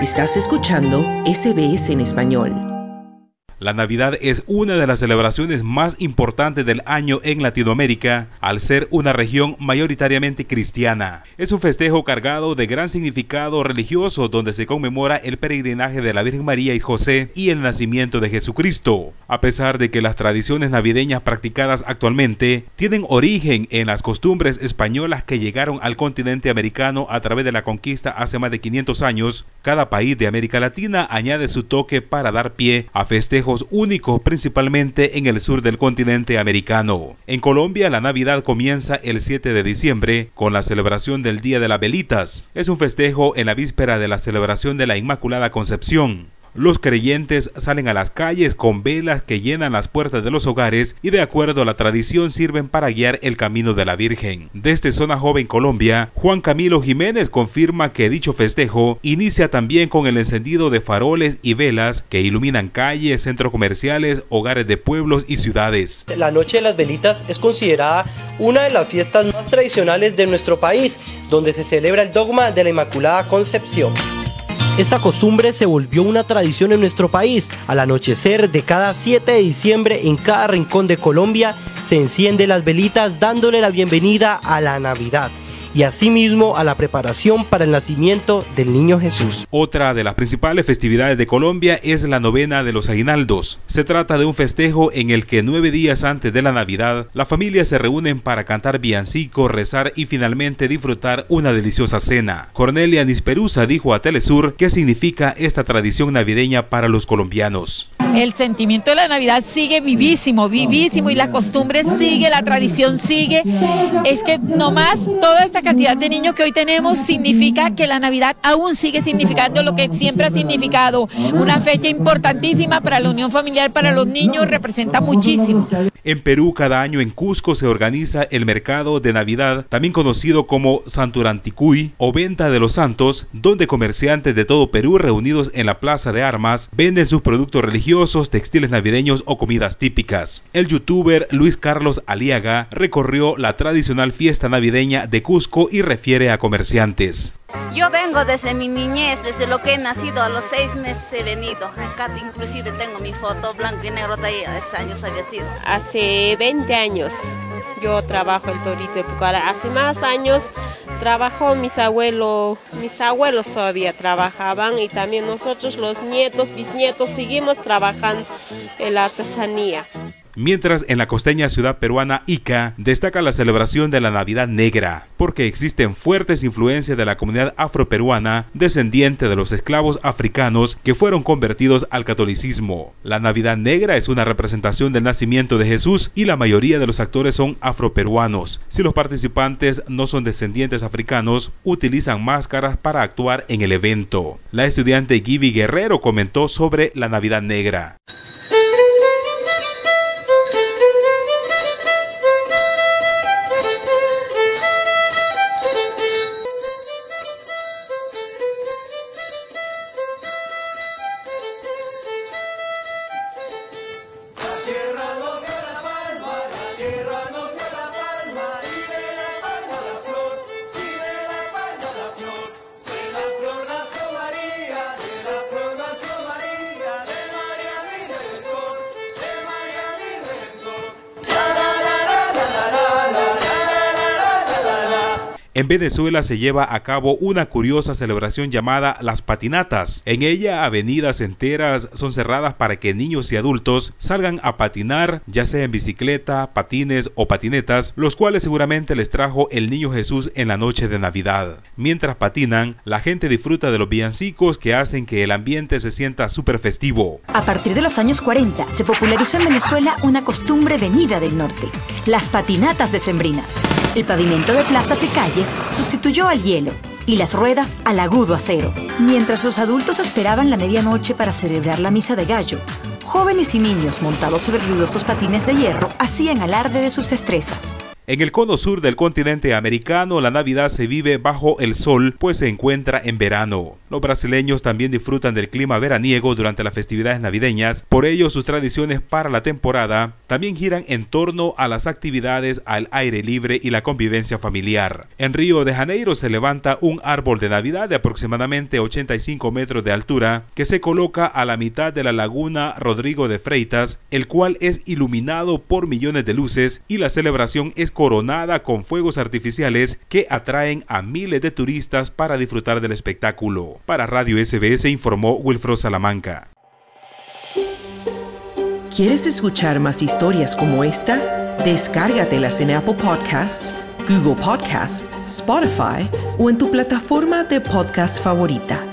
Estás escuchando SBS en español. La Navidad es una de las celebraciones más importantes del año en Latinoamérica, al ser una región mayoritariamente cristiana. Es un festejo cargado de gran significado religioso donde se conmemora el peregrinaje de la Virgen María y José y el nacimiento de Jesucristo. A pesar de que las tradiciones navideñas practicadas actualmente tienen origen en las costumbres españolas que llegaron al continente americano a través de la conquista hace más de 500 años, cada país de América Latina añade su toque para dar pie a festejos únicos, principalmente en el sur del continente americano. En Colombia, la Navidad comienza el 7 de diciembre con la celebración del Día de las Velitas. Es un festejo en la víspera de la celebración de la Inmaculada Concepción. Los creyentes salen a las calles con velas que llenan las puertas de los hogares y de acuerdo a la tradición sirven para guiar el camino de la Virgen. Desde Zona Joven Colombia, Juan Camilo Jiménez confirma que dicho festejo inicia también con el encendido de faroles y velas que iluminan calles, centros comerciales, hogares de pueblos y ciudades. La Noche de las Velitas es considerada una de las fiestas más tradicionales de nuestro país, donde se celebra el dogma de la Inmaculada Concepción. Esta costumbre se volvió una tradición en nuestro país. Al anochecer de cada 7 de diciembre, en cada rincón de Colombia, se encienden las velitas dándole la bienvenida a la Navidad y asimismo a la preparación para el nacimiento del niño Jesús. Otra de las principales festividades de Colombia es la novena de los aguinaldos. Se trata de un festejo en el que 9 días antes de la Navidad, las familias se reúnen para cantar villancicos, rezar y finalmente disfrutar una deliciosa cena. Cornelia Nisperusa dijo a Telesur qué significa esta tradición navideña para los colombianos. El sentimiento de la Navidad sigue vivísimo y la costumbre sigue, la tradición sigue. Es que nomás toda esta cantidad de niños que hoy tenemos significa que la Navidad aún sigue significando lo que siempre ha significado. Una fecha importantísima para la unión familiar, para los niños, representa muchísimo. En Perú, cada año en Cusco se organiza el mercado de Navidad, también conocido como Santuranticuy o Venta de los Santos, donde comerciantes de todo Perú reunidos en la Plaza de Armas venden sus productos religiosos, textiles navideños o comidas típicas. El youtuber Luis Carlos Aliaga recorrió la tradicional fiesta navideña de Cusco y refiere a comerciantes. Yo vengo desde mi niñez, desde lo que he nacido, a los 6 meses he venido. Acá inclusive tengo mi foto blanco y negro de ahí, hace años había sido. Hace 20 años yo trabajo el torito de Pucara. Hace más años trabajó mis abuelos todavía trabajaban y también nosotros los nietos, bisnietos seguimos trabajando en la artesanía. Mientras en la costeña ciudad peruana Ica destaca la celebración de la Navidad Negra, porque existen fuertes influencias de la comunidad afroperuana descendiente de los esclavos africanos que fueron convertidos al catolicismo. La Navidad Negra es una representación del nacimiento de Jesús y la mayoría de los actores son afroperuanos. Si los participantes no son descendientes africanos, utilizan máscaras para actuar en el evento. La estudiante Gibi Guerrero comentó sobre la Navidad Negra. En Venezuela se lleva a cabo una curiosa celebración llamada Las Patinatas. En ella, avenidas enteras son cerradas para que niños y adultos salgan a patinar, ya sea en bicicleta, patines o patinetas, los cuales seguramente les trajo el niño Jesús en la noche de Navidad. Mientras patinan, la gente disfruta de los villancicos que hacen que el ambiente se sienta súper festivo. A partir de los años 40, se popularizó en Venezuela una costumbre venida del norte, las patinatas decembrinas. El pavimento de plazas y calles sustituyó al hielo y las ruedas al agudo acero. Mientras los adultos esperaban la medianoche para celebrar la misa de gallo, jóvenes y niños montados sobre ruidosos patines de hierro hacían alarde de sus destrezas. En el cono sur del continente americano, la Navidad se vive bajo el sol, pues se encuentra en verano. Los brasileños también disfrutan del clima veraniego durante las festividades navideñas, por ello sus tradiciones para la temporada también giran en torno a las actividades al aire libre y la convivencia familiar. En Río de Janeiro se levanta un árbol de Navidad de aproximadamente 85 metros de altura que se coloca a la mitad de la laguna Rodrigo de Freitas, el cual es iluminado por millones de luces y la celebración es coronada con fuegos artificiales que atraen a miles de turistas para disfrutar del espectáculo. Para Radio SBS informó Wilfro Salamanca. ¿Quieres escuchar más historias como esta? Descárgatelas en Apple Podcasts, Google Podcasts, Spotify o en tu plataforma de podcast favorita.